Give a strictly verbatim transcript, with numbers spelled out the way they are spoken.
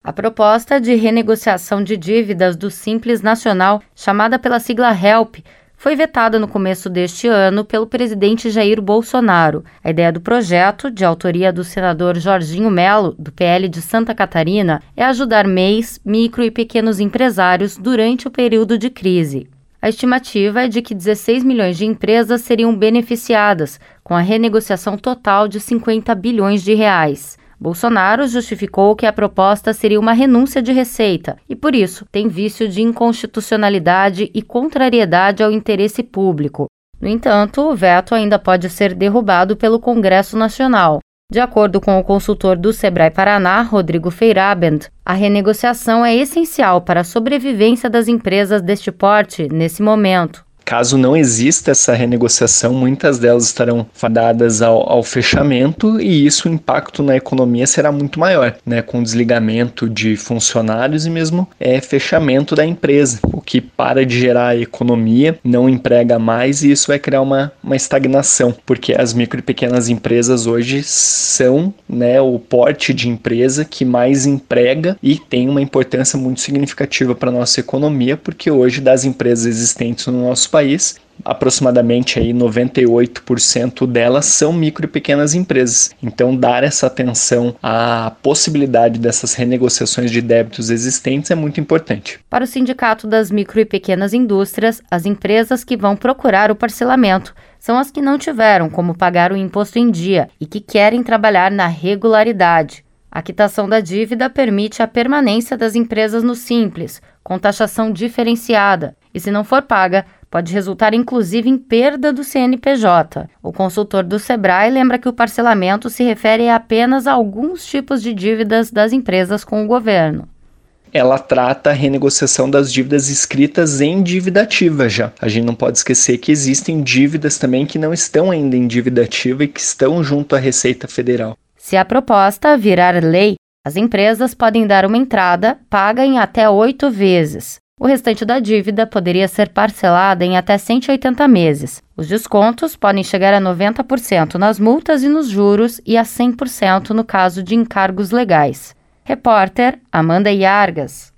A proposta de renegociação de dívidas do Simples Nacional, chamada pela sigla HELP, foi vetada no começo deste ano pelo presidente Jair Bolsonaro. A ideia do projeto, de autoria do senador Jorginho Melo, do P L de Santa Catarina, é ajudar M E Is, micro e pequenos empresários durante o período de crise. A estimativa é de que dezesseis milhões de empresas seriam beneficiadas, com a renegociação total de cinquenta bilhões de reais. Bolsonaro justificou que a proposta seria uma renúncia de receita e, por isso, tem vício de inconstitucionalidade e contrariedade ao interesse público. No entanto, o veto ainda pode ser derrubado pelo Congresso Nacional. De acordo com o consultor do Sebrae Paraná, Rodrigo Feirabend, a renegociação é essencial para a sobrevivência das empresas deste porte nesse momento. Caso não exista essa renegociação, muitas delas estarão fadadas ao, ao fechamento e isso, o impacto na economia será muito maior, né, com desligamento de funcionários e mesmo é, fechamento da empresa, o que para de gerar economia, não emprega mais e isso vai criar uma, uma estagnação, porque as micro e pequenas empresas hoje são, né, o porte de empresa que mais emprega e tem uma importância muito significativa para a nossa economia, porque hoje das empresas existentes no nosso país, aproximadamente aí noventa e oito por cento delas são micro e pequenas empresas. Então, dar essa atenção à possibilidade dessas renegociações de débitos existentes é muito importante. Para o Sindicato das Micro e Pequenas Indústrias, as empresas que vão procurar o parcelamento são as que não tiveram como pagar o imposto em dia e que querem trabalhar na regularidade. A quitação da dívida permite a permanência das empresas no Simples, com taxação diferenciada, e se não for paga, pode resultar inclusive em perda do C N P J. O consultor do Sebrae lembra que o parcelamento se refere apenas a alguns tipos de dívidas das empresas com o governo. Ela trata a renegociação das dívidas escritas em dívida ativa já. A gente não pode esquecer que existem dívidas também que não estão ainda em dívida ativa e que estão junto à Receita Federal. Se a proposta virar lei, as empresas podem dar uma entrada paga em até oito vezes. O restante da dívida poderia ser parcelada em até cento e oitenta meses. Os descontos podem chegar a noventa por cento nas multas e nos juros e a cem por cento no caso de encargos legais. Repórter Amanda Iargas.